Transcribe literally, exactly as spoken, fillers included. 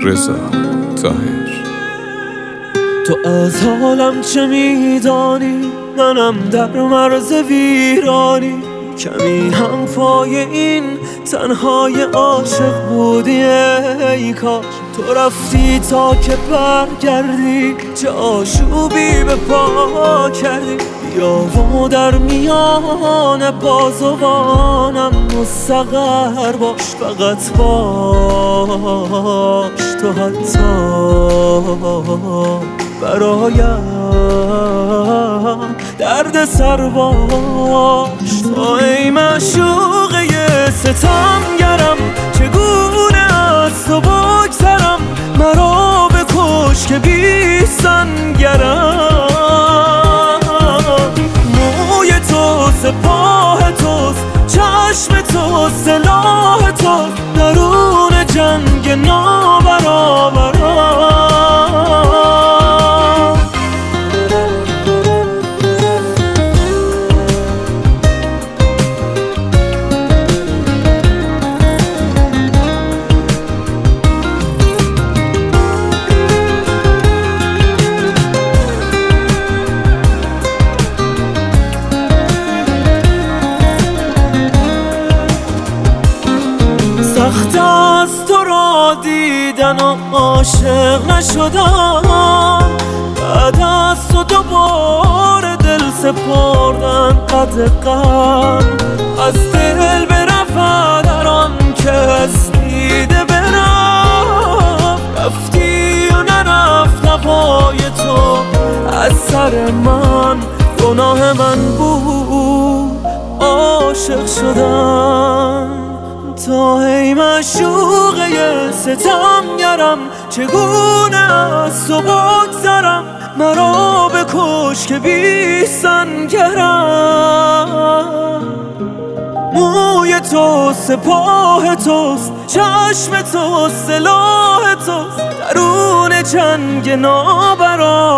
رضا طاهر. تو از حالم چه میدانی؟ منم در مرز ویرانی، کمی هم پای این تنهای عاشق بودی. ای کاش تو رفتی تا که برگردی، چه آشوبی به پا کردی. بیا و در میان بازوانم مستقر باش، فقط باش تو حتی برایم درد سر باش. تو ای معشوقه ستمگرم، چگونه از تو بگذرم؟ مرا بکش که بی سنگرم. موی تو سپاه توست، چشم تو سلاح توست، درون جنگ نابرابرم. سخت از تو را دیدن و عاشق نشدم، بعد از تو دوباره دل سپردن قد غم. از دل برفت در آن کس دیده برفت، رفتی و نرفت هوای تو از سر من. گناه من بود عاشق شدم. تو ای معشوقه ستمگرم، چگونه از تو بگذرم؟ مرا بکش که بی سنگرم. موی تو سپاه توست، چشم تو سلاح توست، درون جنگ نابرابرم.